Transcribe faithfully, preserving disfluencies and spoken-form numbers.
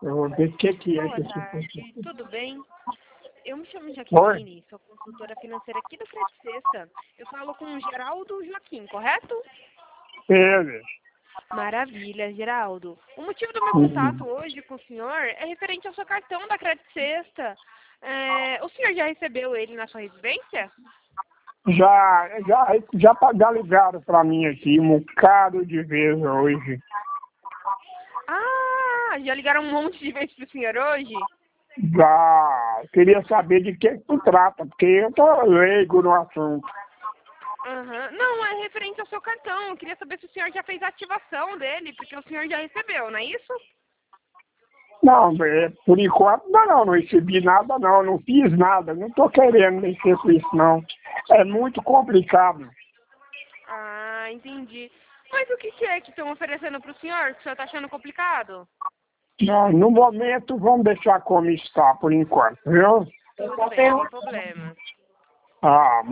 Eu vou ver o que, que é Boa que esse tarde, povo- tudo bem? Eu me chamo Oi? Jaqueline, sou consultora financeira aqui do Credit Sexta. Eu falo com o Geraldo Joaquim, correto? Ele. Maravilha, Geraldo. O motivo do meu Uhum. contato hoje com o senhor é referente ao seu cartão da Credit Sexta. É, o senhor já recebeu ele na sua residência? Já, já, já, pa- já ligaram para mim aqui um bocado de vezes hoje. Ah, já ligaram um monte de vezes pro senhor hoje? Já queria saber de que se trata, porque eu tô leigo no assunto. Aham. Não, é referente ao seu cartão. Eu queria saber se o senhor já fez a ativação dele, porque o senhor já recebeu, não é isso? Não, é, por enquanto não, não, não recebi nada não, não fiz nada, não tô querendo mexer com isso não. É muito complicado. Ah, entendi. Mas o que que é que estão oferecendo para o senhor, que o senhor está achando complicado? Não, no momento vamos deixar como está por enquanto, viu? Tudo bem, sem problema. Ah,